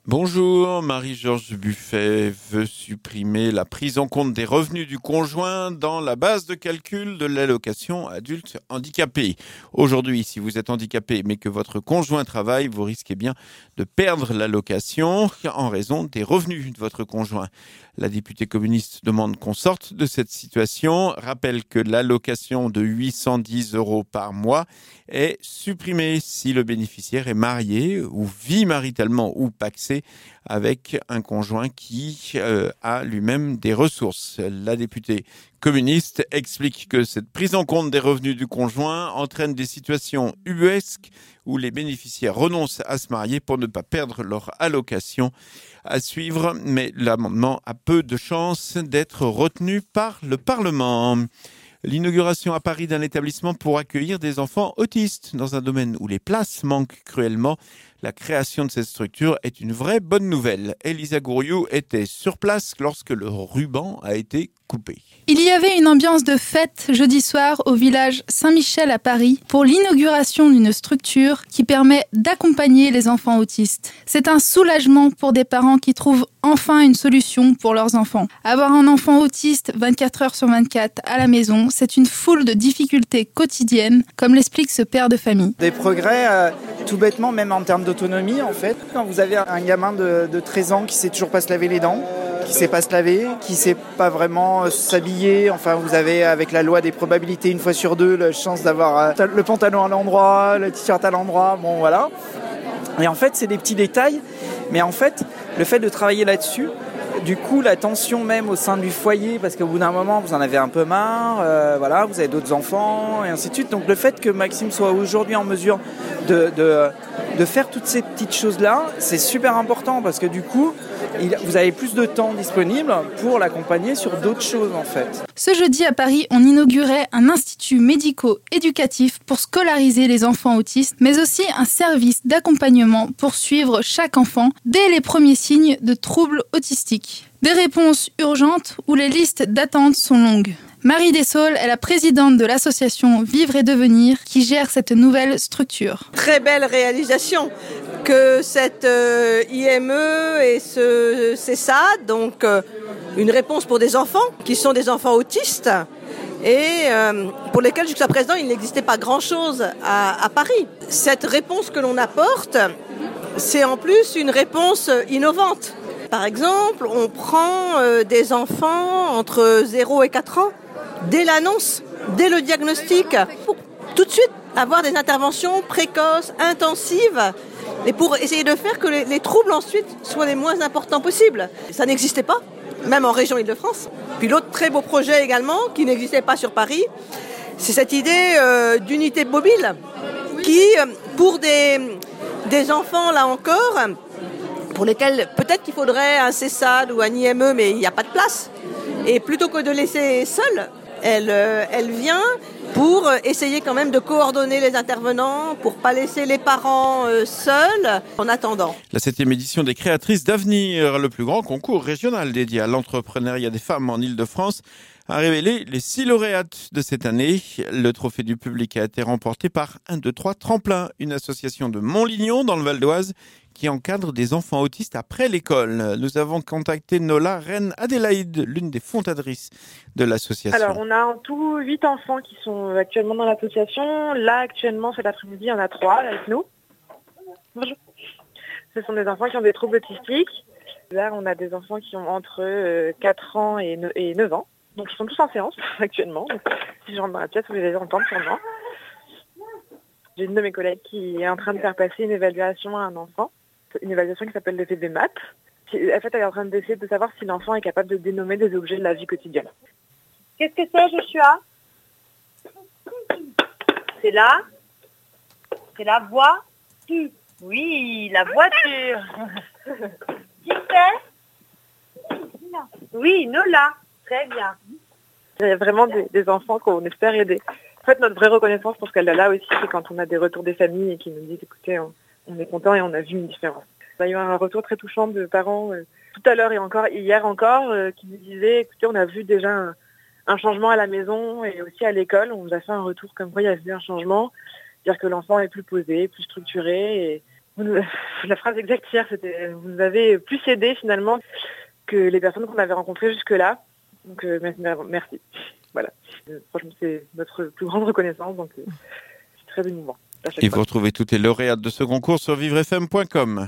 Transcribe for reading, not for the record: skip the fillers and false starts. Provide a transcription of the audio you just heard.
Bonjour, Marie-Georges Buffet veut supprimer la prise en compte des revenus du conjoint dans la base de calcul de l'allocation adulte handicapé. Aujourd'hui, si vous êtes handicapé mais que votre conjoint travaille, vous risquez bien de perdre l'allocation en raison des revenus de votre conjoint. La députée communiste demande qu'on sorte de cette situation, rappelle que l'allocation de 810 € par mois est supprimée si le bénéficiaire est marié ou vit maritalement ou pacsé avec un conjoint qui a lui-même des ressources. La députée communiste explique que cette prise en compte des revenus du conjoint entraîne des situations ubuesques où les bénéficiaires renoncent à se marier pour ne pas perdre leur allocation. À suivre, mais l'amendement a peu de chances d'être retenu par le Parlement. L'inauguration à Paris d'un établissement pour accueillir des enfants autistes dans un domaine où les places manquent cruellement. La création de cette structure est une vraie bonne nouvelle. Elisa Gouriou était sur place lorsque le ruban a été coupé. Il y avait une ambiance de fête jeudi soir au village Saint-Michel à Paris pour l'inauguration d'une structure qui permet d'accompagner les enfants autistes. C'est un soulagement pour des parents qui trouvent enfin une solution pour leurs enfants. Avoir un enfant autiste 24 heures sur 24 à la maison, c'est une foule de difficultés quotidiennes, comme l'explique ce père de famille. Des progrès, tout bêtement, même en termes d'autonomie, en fait. Quand vous avez un gamin de 13 ans qui sait toujours pas se laver les dents, qui sait pas se laver, qui sait pas vraiment s'habiller. Enfin, vous avez, avec la loi des probabilités, une fois sur deux, la chance d'avoir le pantalon à l'endroit, le t-shirt à l'endroit, bon voilà. Et en fait, c'est des petits détails, mais en fait, le fait de travailler là-dessus, du coup, la tension même au sein du foyer, parce qu'au bout d'un moment, vous en avez un peu marre, voilà, vous avez d'autres enfants, et ainsi de suite. Donc le fait que Maxime soit aujourd'hui en mesure de faire toutes ces petites choses-là, c'est super important, parce que du coup, vous avez plus de temps disponible pour l'accompagner sur d'autres choses, en fait. Ce jeudi à Paris, on inaugurait un institut médico-éducatif pour scolariser les enfants autistes, mais aussi un service d'accompagnement pour suivre chaque enfant dès les premiers signes de troubles autistiques. Des réponses urgentes où les listes d'attente sont longues. Marie Dessaules est la présidente de l'association Vivre et Devenir qui gère cette nouvelle structure. Très belle réalisation que cette IME et ce CESAD, donc une réponse pour des enfants qui sont des enfants autistes et pour lesquels jusqu'à présent il n'existait pas grand-chose à Paris. Cette réponse que l'on apporte, c'est en plus une réponse innovante. Par exemple, on prend des enfants entre 0 et 4 ans dès l'annonce, dès le diagnostic, pour tout de suite avoir des interventions précoces, intensives, et pour essayer de faire que les troubles ensuite soient les moins importants possibles. Ça n'existait pas, même en région Île-de-France. Puis l'autre très beau projet également, qui n'existait pas sur Paris, c'est cette idée d'unité mobile, qui, pour des enfants, là encore, pour lesquels peut-être qu'il faudrait un CESAD ou un IME, mais il n'y a pas de place. Et plutôt que de laisser seul, elle vient pour essayer quand même de coordonner les intervenants, pour pas laisser les parents seuls en attendant. La 7e édition des Créatrices d'Avenir, le plus grand concours régional dédié à l'entrepreneuriat des femmes en Île-de-France, a révélé les 6 lauréates de cette année. Le trophée du public a été remporté par 1, 2, 3 Tremplin, une association de Montlignon dans le Val d'Oise qui encadre des enfants autistes après l'école. Nous avons contacté Nola Reine Adélaïde, l'une des fondatrices de l'association. Alors, on a en tout 8 enfants qui sont actuellement dans l'association. Là, actuellement, cet après-midi, il y en a 3 avec nous. Bonjour. Ce sont des enfants qui ont des troubles autistiques. Là, on a des enfants qui ont entre 4 ans et 9 ans. Donc, ils sont tous en séance actuellement. Donc, si je rentre dans la pièce, vous allez les entendre sûrement. J'ai une de mes collègues qui est en train de faire passer une évaluation à un enfant. Une évaluation qui s'appelle le FEDEMAT. En fait, elle est en train d'essayer de savoir si l'enfant est capable de dénommer des objets de la vie quotidienne. Qu'est-ce que c'est, Joshua? C'est là? C'est la voiture. Oui, la voiture. Qui c'est? Oui, Nola. Très bien. Il y a vraiment des enfants qu'on espère aider. En fait, notre vraie reconnaissance pour ce qu'elle a là aussi, c'est quand on a des retours des familles et qui nous disent, écoutez, on est content et on a vu une différence. On a eu un retour très touchant de parents tout à l'heure et encore hier encore qui nous disaient, écoutez, on a vu déjà un changement à la maison et aussi à l'école. On nous a fait un retour comme quoi il y a eu un changement, c'est-à-dire que l'enfant est plus posé, plus structuré La phrase exacte hier, c'était « Vous nous avez plus aidé finalement que les personnes qu'on avait rencontrées jusque-là. » Donc merci. Voilà. Franchement, c'est notre plus grande reconnaissance, donc c'est très émouvant. Et vous retrouvez toutes les lauréates de ce concours sur vivrefm.com.